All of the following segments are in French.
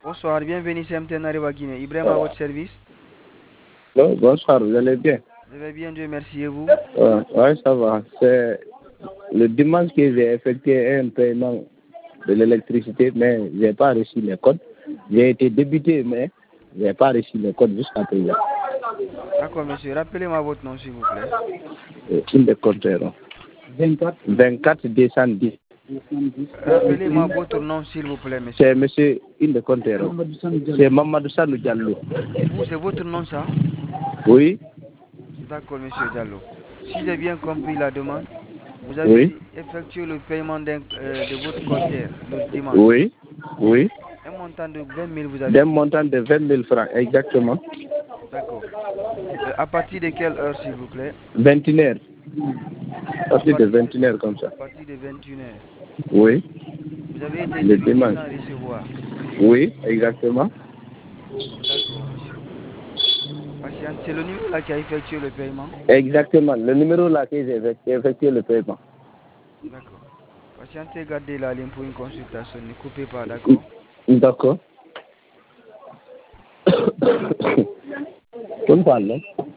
Bonsoir, bienvenue CMT Nariwa Guinée. Ibrahim à votre service. Bonsoir, vous allez bien? Je vais bien, Dieu merci, et vous? Oui, ça va. C'est le dimanche que j'ai effectué un paiement de l'électricité, mais je n'ai pas reçu les codes. J'ai été débuté, mais je n'ai pas reçu les codes jusqu'à présent. D'accord, monsieur. Rappelez-moi votre nom, s'il vous plaît. Une des compteurs. 24 210. Rappelez-moi votre nom, s'il vous plaît, monsieur. C'est monsieur Inde Contero. C'est Mamadou Sanou Diallo. Vous, c'est votre nom, ça? Oui. D'accord, monsieur Diallo. Si j'ai bien compris la demande, vous Oui. avez effectué le paiement de votre compteur le dimanche. Oui. Oui. Un montant de 20 000, vous avez D'un dit. montant de 20 000 francs, exactement. D'accord. À partir de quelle heure, s'il vous plaît? 21 heures. À partir de 21 heures comme ça. À partir de 21 heures. Oui. Vous avez été Le débité dimanche. sans recevoir. Oui, exactement. D'accord, monsieur. Patiente, c'est le numéro là qui a effectué le paiement? Exactement. Le numéro là que j'ai effectué le paiement. D'accord. Patientez, gardez la ligne pour une consultation. Ne coupez pas, d'accord? D'accord. On parle.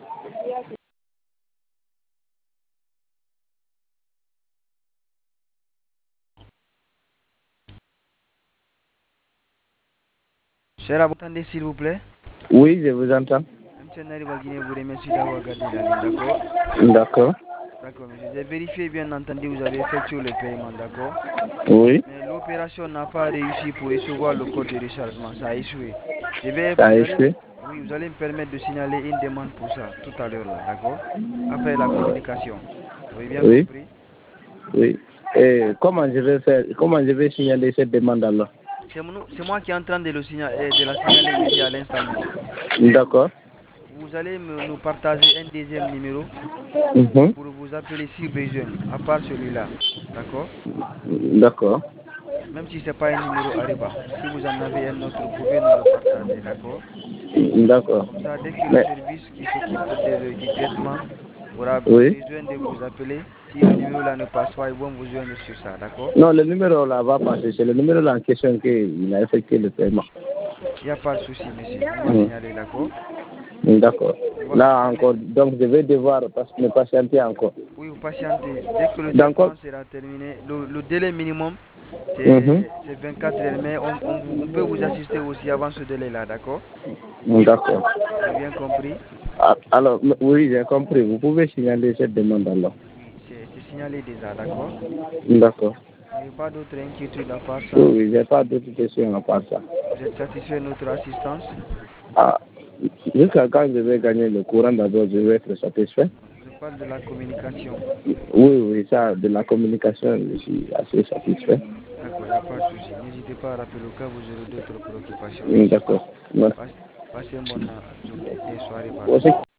Cher, vous entendez, s'il vous plaît? Oui, je vous entends. M. Nariwa Guinée vous remercie d'avoir gardé la ligne, d'accord? D'accord. D'accord, monsieur. J'ai vérifié, bien entendu, vous avez effectué le paiement, d'accord? Oui. Mais l'opération n'a pas réussi pour recevoir le code de rechargement. Ça a échoué. Ça a échoué. Oui, vous allez me permettre de signaler une demande pour ça tout à l'heure là, d'accord? Après la communication. Vous avez bien Oui. compris? Oui. Et comment je vais faire? Comment je vais signaler cette demande alors? C'est moi qui est en train de de la signaler ici à l'instant même. D'accord. Vous allez nous partager un deuxième numéro Mhm. pour vous appeler si besoin, à part celui-là. D'accord? D'accord. Même si ce n'est pas un numéro Ariba. Si vous en avez un autre, vous pouvez nous le partager. D'accord? D'accord. Comme ça, dès que le Mais, service qui s'occupe du traitement aura oui. besoin de vous appeler, si le numéro là ne passe pas, ils vont vous joindre sur ça. D'accord? Non, le numéro là va passer. C'est le numéro là en question qu'il a effectué le paiement. Il n'y a pas de souci, monsieur. On va signaler, d'accord? D'accord. On va Là confirmer. encore, donc je vais devoir me patienter encore. Oui, vous patientez. Dès que le D'accord. traitement sera terminé, le délai minimum, Mhm. c'est 24 heures, mais on peut vous assister aussi avant ce délai-là, d'accord? D'accord. Vous avez bien compris? Alors, oui, j'ai compris. Vous pouvez signaler cette demande alors. Oui, c'est signalé déjà, d'accord? D'accord. Vous n'avez pas d'autres inquiétudes à part Oui, ça? oui, j'ai pas d'autres questions à part ça. Vous êtes satisfait de notre assistance? Ah, jusqu'à quand je vais gagner le courant d'abord, je vais être satisfait. Je parle de la communication. Oui, oui, ça, de la communication, je suis assez satisfait. D'accord, il n'y a pas de souci. N'hésitez pas à rappeler au cas où vous aurez d'autres préoccupations, merci. D'accord. Merci. Passez une bonne journée et soirée, pardon. Aussi,